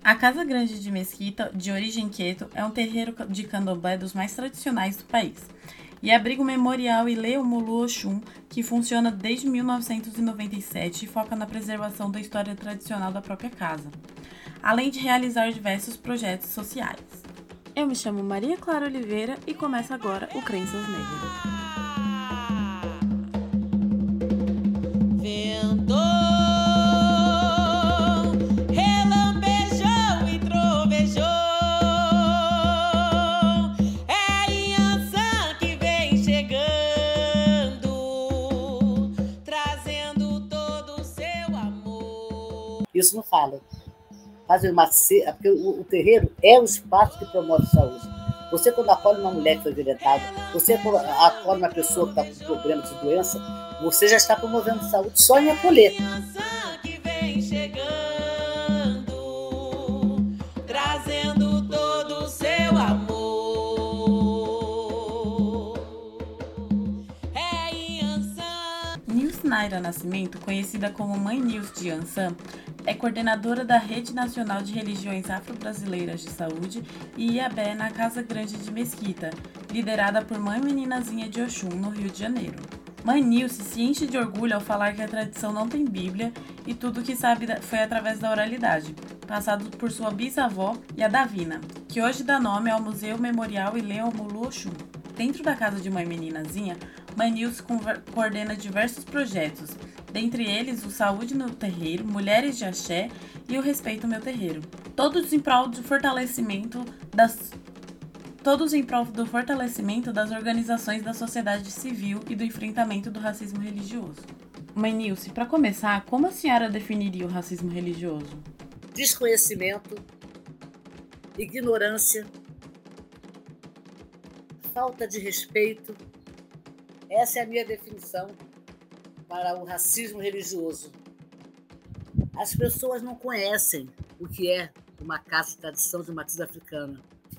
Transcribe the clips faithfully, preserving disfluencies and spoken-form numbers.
A Casa Grande de Mesquita, de origem queto, é um terreiro de candomblé dos mais tradicionais do país e abriga o Memorial Ile-Omulu Oxum, que funciona desde mil novecentos e noventa e sete e foca na preservação da história tradicional da própria casa, além de realizar diversos projetos sociais. Eu me chamo Maria Clara Oliveira e começa agora o Crenças Negras. Isso não fala. Fazem uma cera, porque o, o terreiro é o espaço que promove saúde. Você, quando acolhe uma mulher que foi violentada, você quando acolhe uma pessoa que está com problemas de doença, você já está promovendo saúde só em acolher. Trazendo todo o seu amor. É Yansan. Nilce Naira Nascimento, conhecida como Mãe Nilce de Yansan, é coordenadora da Rede Nacional de Religiões Afro-Brasileiras de Saúde e Iabé na Casa Grande de Mesquita, liderada por Mãe Meninazinha de Oxum, no Rio de Janeiro. Mãe Nilce se enche de orgulho ao falar que a tradição não tem Bíblia e tudo que sabe foi através da oralidade, passado por sua bisavó e a Davina, que hoje dá nome ao Museu Memorial Ile-Omulu Oxum. Dentro da Casa de Mãe Meninazinha, Mãe Nilce coordena diversos projetos, dentre eles o Saúde no Terreiro, Mulheres de Axé e o Respeito Meu Terreiro. Todos em prol do fortalecimento das Todos em prol do fortalecimento das organizações da sociedade civil e do enfrentamento do racismo religioso. Mãe Nilce, para começar, como a senhora definiria o racismo religioso? Desconhecimento, ignorância, falta de respeito. Essa é a minha definição para o racismo religioso. As pessoas não conhecem o que é uma casa de tradição de matriz africana.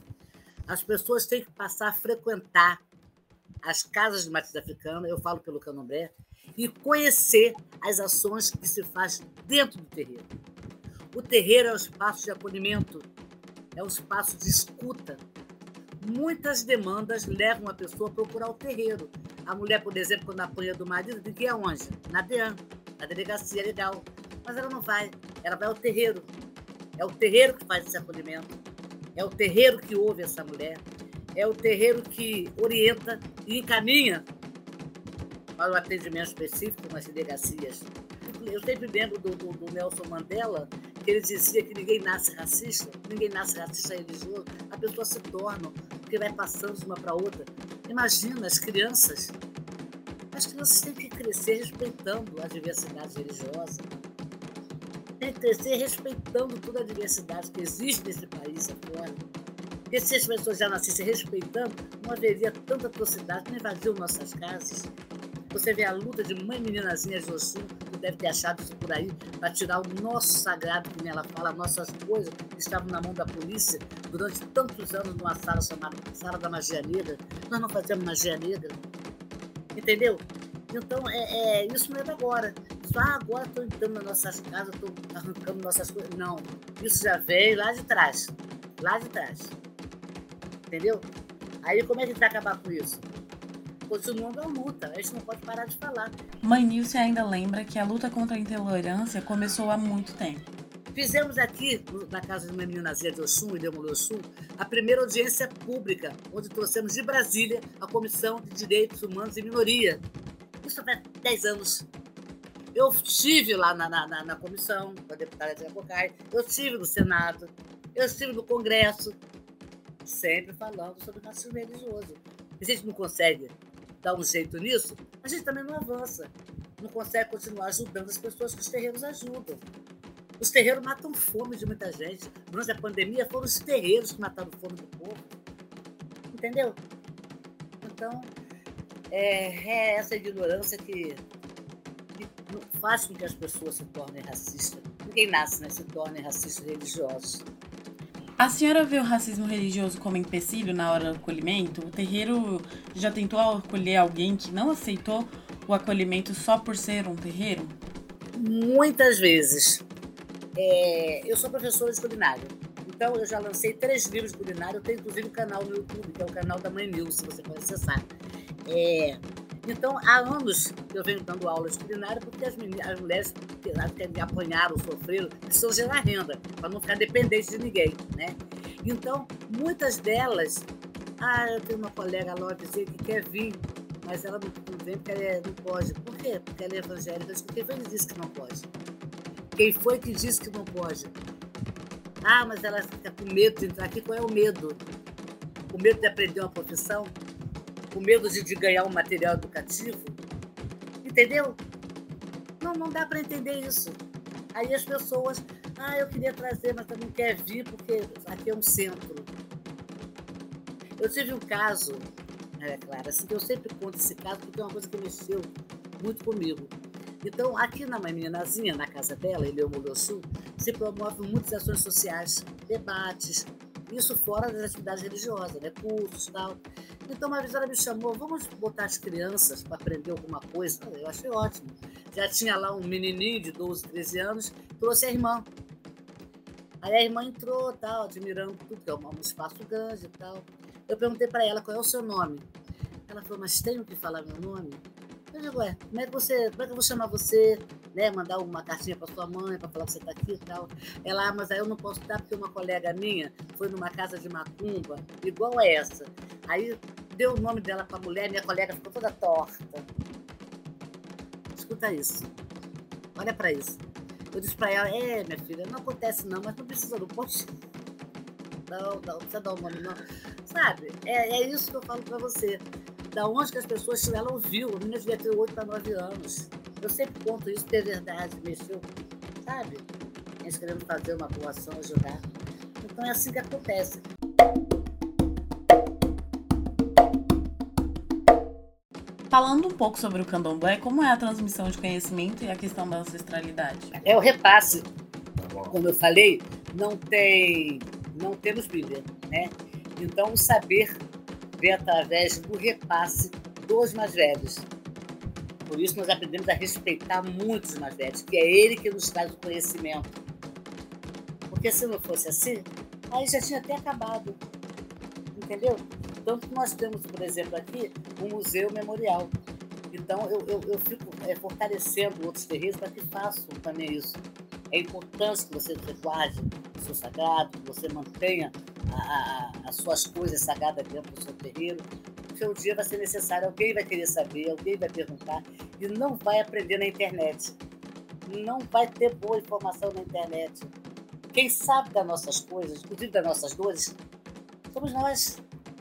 As pessoas têm que passar a frequentar as casas de matriz africana, eu falo pelo candomblé, e conhecer as ações que se faz dentro do terreiro. O terreiro é um espaço de acolhimento, é um espaço de escuta. Muitas demandas levam a pessoa a procurar o terreiro. A mulher, por exemplo, quando apanha do marido, tem que ir aonde? Na DEAN, na delegacia legal. Mas ela não vai, ela vai ao terreiro. É o terreiro que faz esse acolhimento. É o terreiro que ouve essa mulher. É o terreiro que orienta e encaminha para o atendimento específico nas delegacias. Eu sempre lembro do, do, do Nelson Mandela, que ele dizia que ninguém nasce racista, ninguém nasce racista religioso, a pessoa se torna, porque vai passando de uma para outra. Imagina as crianças. As crianças têm que crescer respeitando a diversidade religiosa. Tem que crescer respeitando toda a diversidade que existe nesse país afora. Porque se as pessoas já nascessem respeitando, não haveria tanta atrocidade, não invadiam nossas casas. Você vê a luta de Mãe Meninazinha de Oxum, que deve ter achado isso por aí, para tirar o nosso sagrado, que ela fala, nossas coisas que estavam na mão da polícia durante tantos anos numa sala chamada Sala da Magia Negra. Nós não fazemos magia negra. Entendeu? Então, é, é, isso não é de agora. Só ah, agora estou entrando nas nossas casas, estou arrancando nossas coisas. Não, isso já veio lá de trás. Lá de trás. Entendeu? Aí como é que a gente vai acabar com isso? Continuando a luta, a gente não pode parar de falar. Mãe Nilce ainda lembra que a luta contra a intolerância começou há muito tempo. Fizemos aqui, na Casa de uma Meninazinha de Oxum, Ile-Omulu Oxum, a primeira audiência pública, onde trouxemos de Brasília a Comissão de Direitos Humanos e Minoria. Isso faz dez anos. Eu estive lá na, na, na comissão, com a deputada Tia Cocai, eu estive no Senado, eu estive no Congresso, sempre falando sobre o racismo religioso. A gente não consegue dar um jeito nisso, a gente também não avança. Não consegue continuar ajudando as pessoas que os terreiros ajudam. Os terreiros matam fome de muita gente. Durante a pandemia, foram os terreiros que mataram fome do povo. Entendeu? Então, é, é essa ignorância que, que faz com que as pessoas se tornem racistas. Ninguém nasce, né? Se tornem racistas religiosos. A senhora vê o racismo religioso como empecilho na hora do acolhimento? O terreiro já tentou acolher alguém que não aceitou o acolhimento só por ser um terreiro? Muitas vezes. É, eu sou professora de culinária, então eu já lancei três livros de culinária, eu tenho inclusive um canal no YouTube, que é o canal da Mãe Nilce, se você pode acessar. É, então, há anos que eu venho dando aulas de culinária porque as, meninas, as mulheres que me apanharam, sofreram, precisam gerar renda, para não ficar dependente de ninguém, né? Então, muitas delas... Ah, eu tenho uma colega lá que quer vir, mas ela não vem porque ela não pode. Por quê? Porque ela é evangélica. Quem foi que disse que não pode? Quem foi que disse que não pode? Ah, mas ela fica com medo de entrar aqui. Qual é o medo? O medo de aprender uma profissão? O medo de, de ganhar um material educativo? Entendeu? Não, não dá para entender isso. Aí as pessoas, ah, eu queria trazer, mas também quer vir porque aqui é um centro. Eu tive um caso, é claro, assim, que eu sempre conto esse caso porque é uma coisa que mexeu muito comigo. Então, aqui na Mãe Meninazinha, na casa dela, em Leomolô Sul, se promovem muitas ações sociais, debates, isso fora das atividades religiosas, né? Cursos e tal. Então, uma vez ela me chamou, vamos botar as crianças para aprender alguma coisa. Eu achei ótimo. Já tinha lá um menininho de doze, treze anos, trouxe a irmã. Aí a irmã entrou, tal, admirando tudo, que é um espaço grande e tal. Eu perguntei para ela qual é o seu nome. Ela falou, mas tenho que falar meu nome? Eu digo, ué, como é que, você, como é que eu vou chamar você? Né? Mandar uma cartinha para sua mãe, para falar que você está aqui e tal. Ela, ah, mas aí eu não posso dar porque uma colega minha foi numa casa de macumba, igual a essa. Aí deu o nome dela para a mulher, minha colega ficou toda torta. Escuta isso. Olha para isso. Eu disse para ela, é, minha filha, não acontece não, mas não precisa, não pode. Não, não, não precisa dar o nome, não. Sabe? É, é isso que eu falo para você. Da onde que as pessoas tiveram, ela ouviu. A menina devia ter oito para nove anos. Eu sempre conto isso, porque é verdade, mexeu, sabe? A gente querendo fazer uma boa ação, ajudar. Então é assim que acontece. Falando um pouco sobre o candomblé, como é a transmissão de conhecimento e a questão da ancestralidade? É o repasse. Como eu falei, não tem, não temos Bíblia, né? Então o saber vem através do repasse dos mais velhos. Por isso nós aprendemos a respeitar muito os mais velhos, que é ele que nos traz o conhecimento. Porque se não fosse assim, aí já tinha até acabado. Entendeu? Tanto que nós temos, por exemplo, aqui, um museu memorial. Então, eu, eu, eu fico é, fortalecendo outros terreiros para que façam também isso. É importante que você guarde o seu sagrado, que você mantenha a, a, as suas coisas sagradas dentro do seu terreiro, porque um dia vai ser necessário, alguém vai querer saber, alguém vai perguntar, e não vai aprender na internet. Não vai ter boa informação na internet. Quem sabe das nossas coisas, inclusive das nossas dores, somos nós.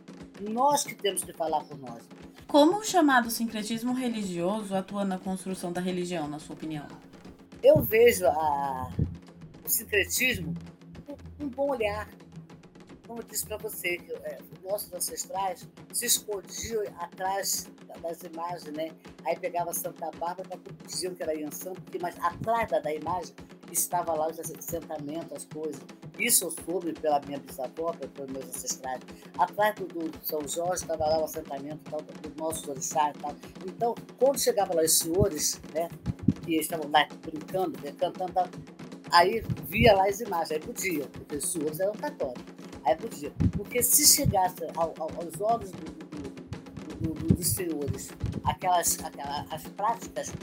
Nós que temos que falar por nós. Como o chamado sincretismo religioso atua na construção da religião, na sua opinião? Eu vejo a, o sincretismo com um bom olhar. Como eu disse para você, que é, nossos ancestrais se escondiam atrás das imagens, né? Aí pegava Santa Bárbara para diziam que era Iansã, porque mas atrás da, da imagem estava lá os assentamentos, as coisas. Isso eu soube pela minha bisavó, pelos meus ancestrais. Atrás do, do São Jorge estava lá o assentamento tal, do nosso orixá e tal. Então, quando chegavam lá os senhores, né, que estavam lá brincando, né, cantando, tal, aí via lá as imagens, aí podia, porque os senhores eram católicos. Aí podia. Porque se chegasse ao, ao, aos olhos do, do, do, dos senhores aquelas, aquelas as práticas,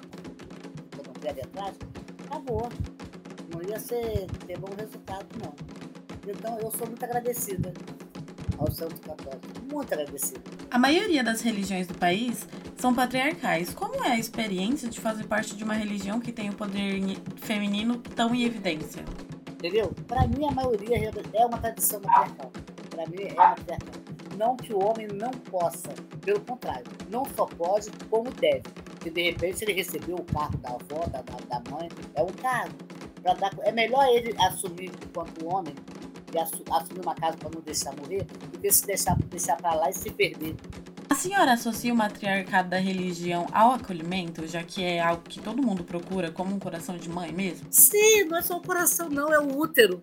quando não pega atrás, acabou. Não ia ser, ter bom resultado, não. Então, eu sou muito agradecida ao Santo Católico. Muito agradecida. A maioria das religiões do país são patriarcais. Como é a experiência de fazer parte de uma religião que tem o poder feminino tão em evidência? Entendeu? Para mim, a maioria é uma tradição matriarcal. Para mim, é matriarcal. Não que o homem não possa, pelo contrário, não só pode, como deve. Porque, de repente, ele recebeu o cargo da avó, da, da mãe, é um cargo. Pra dar, é melhor ele assumir enquanto homem, e assumir uma casa para não deixar morrer, do que se deixar, deixar para lá e se perder. A senhora associa o matriarcado da religião ao acolhimento, já que é algo que todo mundo procura, como um coração de mãe mesmo? Sim, não é só o coração não, é o útero.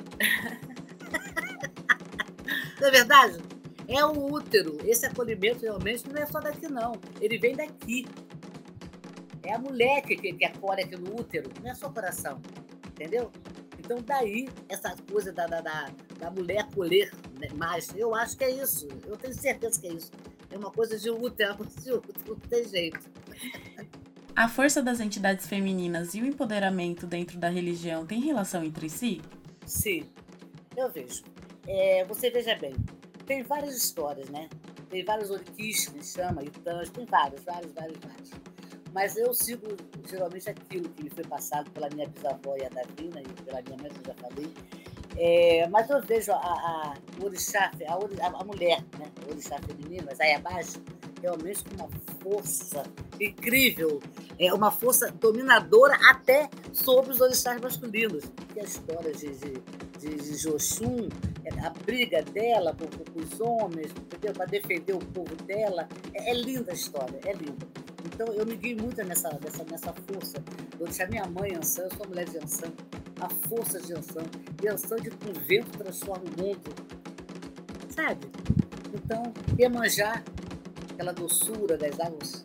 Não é verdade? É o útero. Esse acolhimento realmente não é só daqui não, ele vem daqui. É a mulher que, que, que acolhe aqui no útero, não é só o coração, entendeu? Então, daí, essa coisa da, da, da, da mulher colher, né, mais, eu acho que é isso. Eu tenho certeza que é isso. É uma coisa de útero, é uma coisa de útero, não tem jeito. A força das entidades femininas e o empoderamento dentro da religião tem relação entre si? Sim, eu vejo. É, você veja bem, tem várias histórias, né? Tem vários orquídeos, que chama, itãs, tem vários, vários, vários, vários. Mas eu sigo geralmente aquilo que me foi passado pela minha bisavó e a Davina, e pela minha mãe, que eu já falei. É, mas eu vejo a, a, o orixá, a, a, a mulher, né? O orixá feminino, mas aí abaixo, realmente com uma força incrível, é uma força dominadora até sobre os orixás masculinos. Que a história de, de, de, de Joxum, a briga dela com, com os homens, entendeu? Para defender o povo dela, é, é linda a história, é linda. Então, eu me guio muito nessa, nessa, nessa força. Eu deixei minha mãe Iansã, eu sou mulher de Iansã, a força de Iansã. Iansã de que o vento transforma o mundo, sabe? Então, Iemanjá, aquela doçura das águas.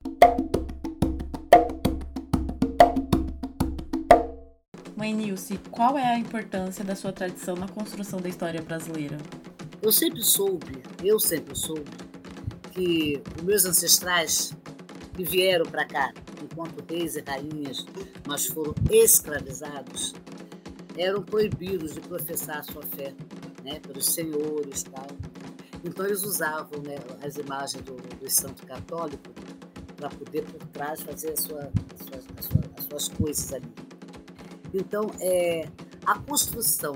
Mãe Nilce, qual é a importância da sua tradição na construção da história brasileira? Eu sempre soube, eu sempre soube, que os meus ancestrais que vieram para cá enquanto reis e rainhas, mas foram escravizados, eram proibidos de professar a sua fé, né, pelos senhores e tal. Então eles usavam, né, as imagens do, do santo católico para poder por trás fazer a sua, as, suas, as, suas, as suas coisas ali. Então, é, a construção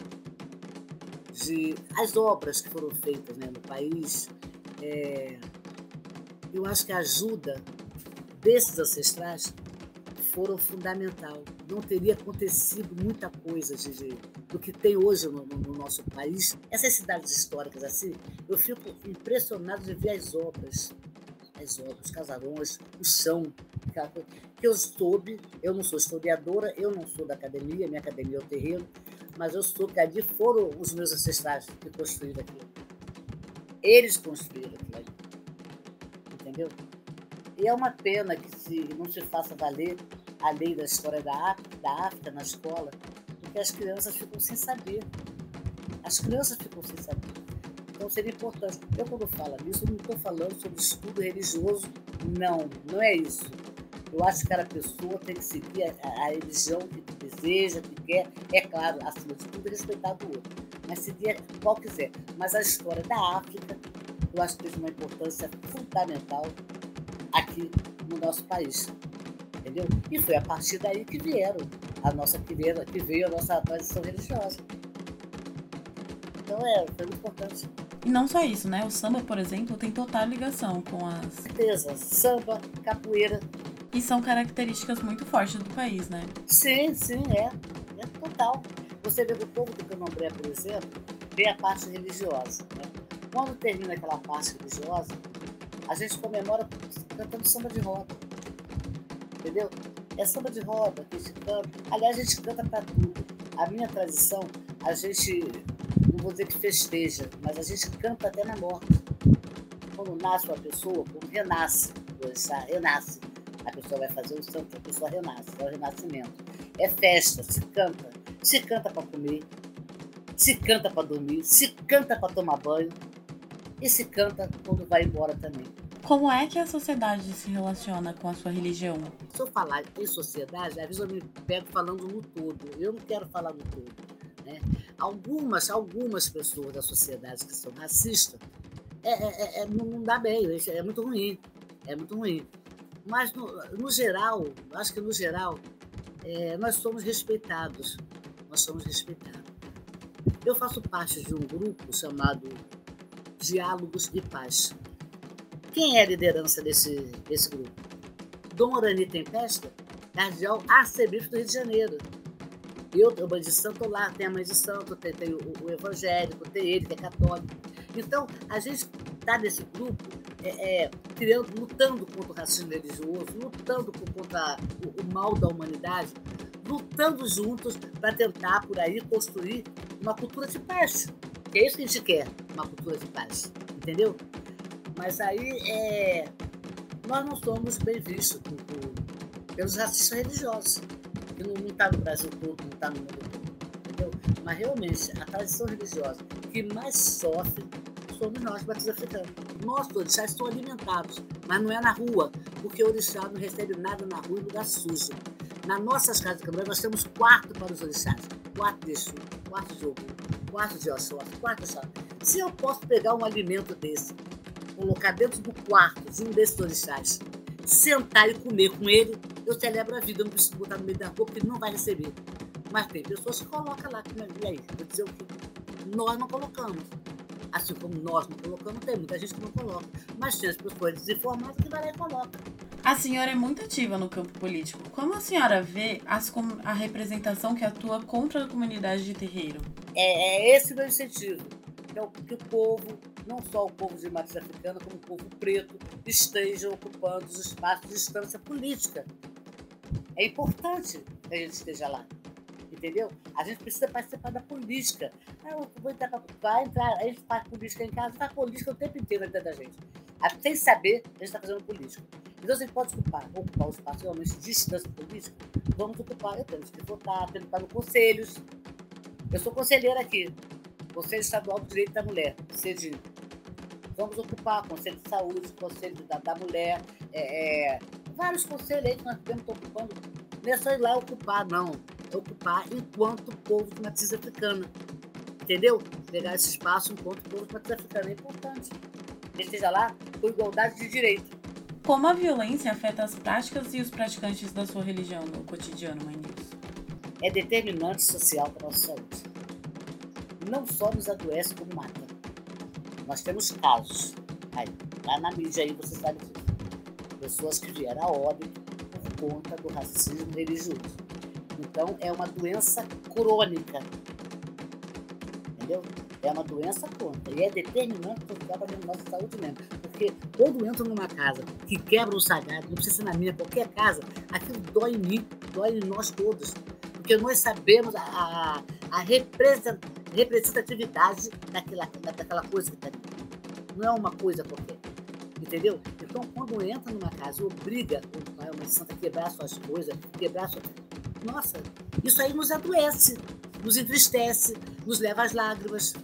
de as obras que foram feitas, né, no país, é, eu acho que a ajuda desses ancestrais foram fundamental. Não teria acontecido muita coisa de, de, do que tem hoje no, no, no nosso país. Essas cidades históricas, assim, eu fico impressionado de ver as obras, as obras, os casarões, o chão, que eu soube, eu não sou historiadora, eu não sou da academia, minha academia é o terreno, mas eu soube que ali foram os meus ancestrais que construíram aquilo. Eles construíram aquilo ali. Entendeu? E é uma pena que se não se faça valer a lei da história da África, da África na escola, porque as crianças ficam sem saber. As crianças ficam sem saber. Então seria importante. Eu, quando falo nisso, eu não estou falando sobre estudo religioso, não, não é isso. Eu acho que cada pessoa tem que seguir a, a religião que deseja, que quer, é claro, acima de tudo, respeitar o outro, mas seguir qual quiser. Mas a história da África, eu acho que tem uma importância fundamental aqui no nosso país, entendeu? E foi a partir daí que vieram a nossa querida, que veio a nossa tradição religiosa. Então é, foi muito importante. E não só isso, né? O samba, por exemplo, tem total ligação com as... Com certeza, samba, capoeira. E são características muito fortes do país, né? Sim, sim, é. É total. Você vê que o povo do Candomblé, por exemplo, tem a parte religiosa, né? Quando termina aquela parte religiosa, a gente comemora cantando samba de roda. Entendeu? É samba de roda que a gente canta. Aliás, a gente canta para tudo. A minha tradição, a gente, não vou dizer que festeja, mas a gente canta até na morte. Quando nasce uma pessoa, quando renasce, renasce. A pessoa vai fazer o santo, a pessoa renasce, é o renascimento. É festa, se canta. Se canta para comer, se canta para dormir, se canta para tomar banho e se canta quando vai embora também. Como é que a sociedade se relaciona com a sua religião? Se eu falar em sociedade, às vezes eu me pego falando no todo. Eu não quero falar no todo, né? Algumas, algumas pessoas da sociedade que são racistas, é, é, é, não dá bem, é muito ruim, é muito ruim. Mas, no, no geral, acho que no geral, é, nós somos respeitados. Nós somos respeitados. Eu faço parte de um grupo chamado Diálogos e Paz. Quem é a liderança desse, desse grupo? Dom Orani Tempesta, cardeal arcebispo do Rio de Janeiro. Eu, eu mãe de santo, estou lá, tem a mãe de santo, tem, tem o, o evangélico, tem ele que é católico. Então, a gente está nesse grupo é, é, criando, lutando contra o racismo religioso, lutando contra o, o mal da humanidade, lutando juntos para tentar, por aí, construir uma cultura de paz. Que é isso que a gente quer, uma cultura de paz, entendeu? Mas aí, é, nós não somos bem vistos por, por, pelos racistas religiosos, que não está no Brasil todo, não está no mundo todo. entendeu? Mas realmente, a tradição religiosa que mais sofre somos nós, batizados africanos. Nossos orixás são alimentados, mas não é na rua, porque o orixá não recebe nada na rua em lugar sujo. Nas nossas casas de Candomblé, nós temos quarto para os orixás. Quarto de Exu, quarto de Ogum, quarto de Oxóssi, quarto de Oxóssi. Se eu posso pegar um alimento desse, colocar dentro do quarto de um desses orixás, sentar e comer com ele, eu celebro a vida. Eu não preciso botar no meio da rua, porque ele não vai receber. Mas tem pessoas que colocam lá. E aí? Vou dizer o quê? Nós não colocamos. Assim como nós não colocamos, tem muita gente que não coloca. Mas tem as pessoas desinformadas que vai lá e coloca. A senhora é muito ativa no campo político. Como a senhora vê as, a representação que atua contra a comunidade de terreiro? É, é esse o meu incentivo. Que é o que o povo, não só o povo de matriz africana, como o povo preto, esteja ocupando os espaços de instância política. É importante que a gente esteja lá. Entendeu? A gente precisa participar da política. Eu vou entrar, vai entrar, a gente faz política em casa, faz política o tempo inteiro na vida da gente. Sem saber, a gente está fazendo política. Então, se a gente pode ocupar, ocupar o espaço realmente de instância política, vamos ocupar. Eu temos que votar, temos que estar no conselhos. Eu sou conselheira aqui, Conselho Estadual do Direito da Mulher, CEDIM. Vamos ocupar Conselho de Saúde, Conselho da, da Mulher, é, é, vários conselhos aí que nós temos ocupando. Não é só ir lá ocupar, não. É ocupar enquanto povo de matriz africana. Entendeu? Pegar esse espaço enquanto povo de matriz africana. É importante. Que esteja lá com igualdade de direito. Como a violência afeta as práticas e os praticantes da sua religião no cotidiano, mãe Nilce? É determinante social para a nossa saúde. Não só nos adoece, como mata. Nós temos casos. Aí, lá na mídia aí você sabe disso. Pessoas que vieram a óbito por conta do racismo religioso. Então, é uma doença crônica. Entendeu? É uma doença crônica. E é determinante social para a nossa saúde mesmo. Porque quando eu entro numa casa que quebra o sagrado, não precisa ser na minha, qualquer casa, aquilo dói em mim, dói em nós todos. Porque nós sabemos a, a, a representatividade daquela, daquela coisa que está ali. Não é uma coisa qualquer. Entendeu? Então, quando entra numa casa e obriga o pai ou uma santa a quebrar suas coisas, quebrar suas... Nossa, isso aí nos adoece, nos entristece, nos leva às lágrimas.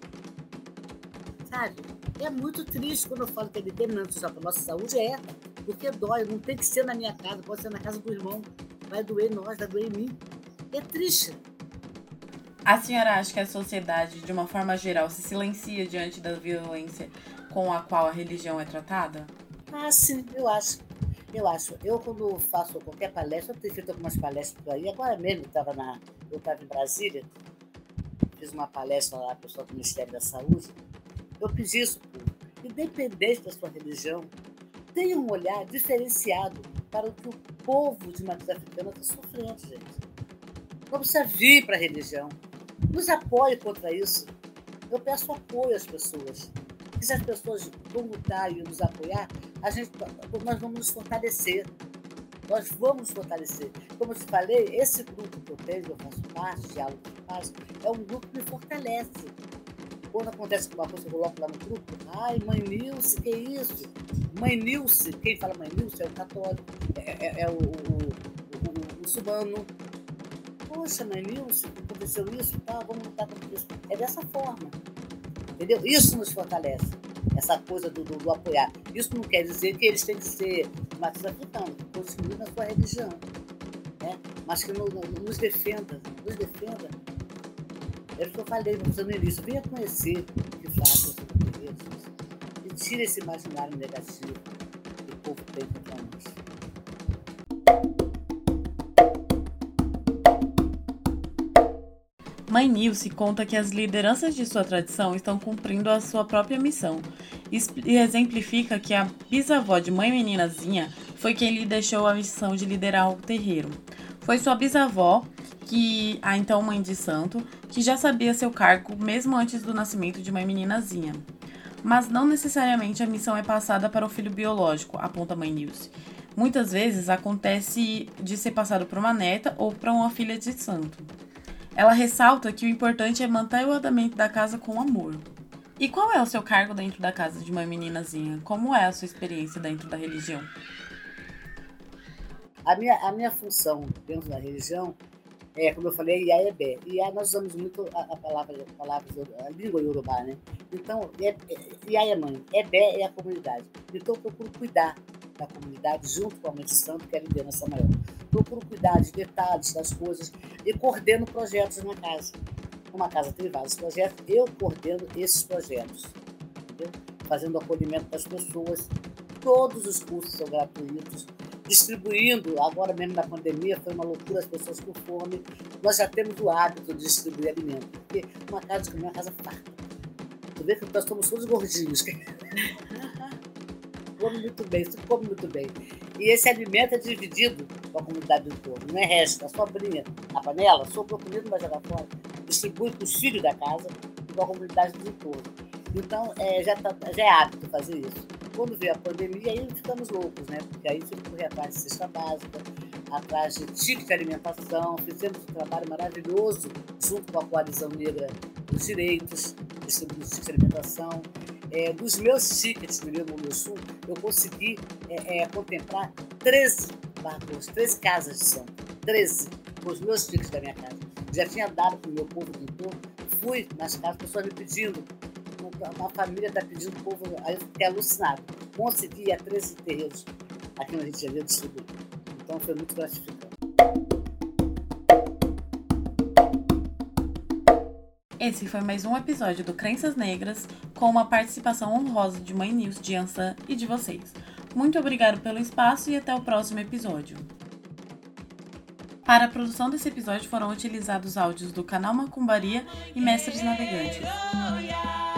Sabe? É muito triste quando eu falo que é determinante só para a nossa saúde, é, porque dói, não tem que ser na minha casa, pode ser na casa do irmão, vai doer em nós, vai doer em mim. É triste. A senhora acha que a sociedade, de uma forma geral, se silencia diante da violência com a qual a religião é tratada? Ah, sim, eu acho. Eu acho. Eu, quando faço qualquer palestra, eu tenho feito algumas palestras por aí. Agora mesmo, eu estava na, eu estava em Brasília, fiz uma palestra lá, pessoal do Ministério da Saúde. Eu pedi isso, independente da sua religião, tenha um olhar diferenciado para o que o povo de matriz africana está sofrendo, gente. Não precisa vir para a religião. Nos apoie contra isso. Eu peço apoio às pessoas. E se as pessoas vão lutar e nos apoiar, a gente, nós vamos nos fortalecer. Nós vamos nos fortalecer. Como eu te falei, esse grupo que eu tenho, que eu faço parte, Diálogo de Paz, é um grupo que me fortalece. Quando acontece alguma coisa, eu coloco lá no grupo. Ai, mãe Nilce, que isso? Mãe Nilce, quem fala mãe Nilce é o católico, é, é, é o, o, o, o muçulmano. Poxa, mãe Nilce, aconteceu isso, tá, vamos lutar contra isso. É dessa forma. Entendeu? Isso nos fortalece. Essa coisa do, do, do apoiar. Isso não quer dizer que eles têm que ser matriz africanos, que continuem na sua religião. Né? Mas que no, no, nos defenda, nos defenda. É o que eu falei no início. Venha conhecer o que faz os portugueses e tire esse imaginário negativo que o povo tem contra nós. Mãe Nilce conta que as lideranças de sua tradição estão cumprindo a sua própria missão e exemplifica que a bisavó de Mãe Meninazinha foi quem lhe deixou a missão de liderar o terreiro. Foi sua bisavó, que a então mãe de santo, que já sabia seu cargo mesmo antes do nascimento de Mãe Meninazinha. Mas não necessariamente a missão é passada para o filho biológico, aponta Mãe Nilce. Muitas vezes acontece de ser passado para uma neta ou para uma filha de santo. Ela ressalta que o importante é manter o andamento da casa com amor. E qual é o seu cargo dentro da casa de Mãe Meninazinha? Como é a sua experiência dentro da religião? A minha, a minha função dentro da religião É, como eu falei, Iá e Ebé. Iá, nós usamos muito a, a palavra, a, palavra, a língua iorubá, né? Então, é, é, Iá é a mãe, Ebé é a comunidade. Então, eu procuro cuidar da comunidade junto com a Mãe de Santo, que é a liderança maior. Procuro cuidar de detalhes das coisas e coordeno projetos na casa. Uma casa tem vários projetos, eu coordeno esses projetos, entendeu? Fazendo o acolhimento das pessoas. Todos os cursos são gratuitos, distribuindo, agora mesmo na pandemia, foi uma loucura, as pessoas com fome. Nós já temos o hábito de distribuir alimento, porque uma casa de comer é uma casa farta. Tu vê que nós somos todos gordinhos. Come muito bem, você come muito bem. E esse alimento é dividido com a comunidade do entorno, não é resto, a sobrinha na panela, sobrou comida, não vai jogar fora. Distribui para os filhos da casa e com a comunidade do entorno. Então, é, já, tá, já é hábito fazer isso. Quando veio a pandemia, aí ficamos loucos, né? Porque aí tive que correr atrás de cesta básica, atrás de ticket de alimentação, fizemos um trabalho maravilhoso junto com a Coalizão Negra dos Direitos, distribuindo ticket de alimentação. É, dos meus tickets no Rio Sul, eu consegui é, é, contemplar treze barcos, treze casas de santo, treze, com os meus tickets da minha casa. Já tinha dado para o meu povo do entorno, fui nas casas, pessoas me pedindo, uma família está pedindo o povo, aí eu fiquei alucinado. Consegui ir a treze terreiros aqui no Rio de Janeiro distribuir. Então foi muito gratificante. Esse foi mais um episódio do Crenças Negras, com uma participação honrosa de Mãe Nilce de Iansã e de vocês. Muito obrigado pelo espaço e até o próximo episódio. Para a produção desse episódio foram utilizados áudios do canal Macumbaria e Mestres Navegantes.